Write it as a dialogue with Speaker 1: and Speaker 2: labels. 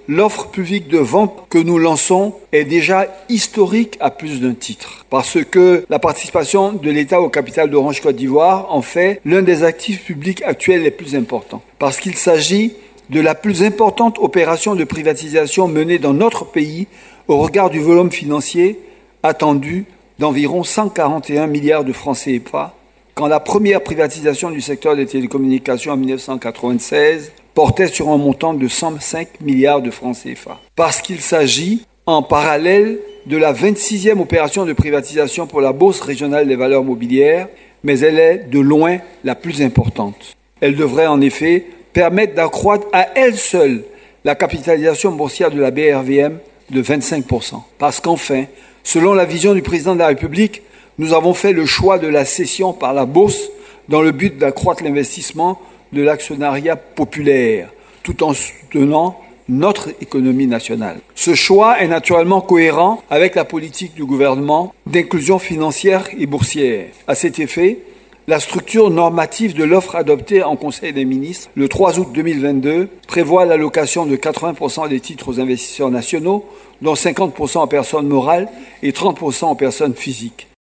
Speaker 1: L'offre publique de vente que nous lançons est déjà historique à plus d'un titre, parce que la participation de l'État au capital d'Orange Côte d'Ivoire en fait l'un des actifs publics actuels les plus importants, parce qu'il s'agit de la plus importante opération de privatisation menée dans notre pays au regard du volume financier attendu d'environ 141 milliards de francs CFA, quand la première privatisation du secteur des télécommunications en 1996 portait sur un montant de 105 milliards de francs CFA. Parce qu'il s'agit, en parallèle, de la 26e opération de privatisation pour la Bourse régionale des valeurs mobilières, mais elle est de loin la plus importante. Elle devrait en effet permettre d'accroître à elle seule la capitalisation boursière de la BRVM de 25%. Parce qu'enfin, selon la vision du président de la République, nous avons fait le choix de la cession par la Bourse dans le but d'accroître l'investissement de l'actionnariat populaire, tout en soutenant notre économie nationale. Ce choix est naturellement cohérent avec la politique du gouvernement d'inclusion financière et boursière. À cet effet, la structure normative de l'offre adoptée en Conseil des ministres le 3 août 2022 prévoit l'allocation de 80% des titres aux investisseurs nationaux, dont 50% aux personnes morales et 30% aux personnes physiques.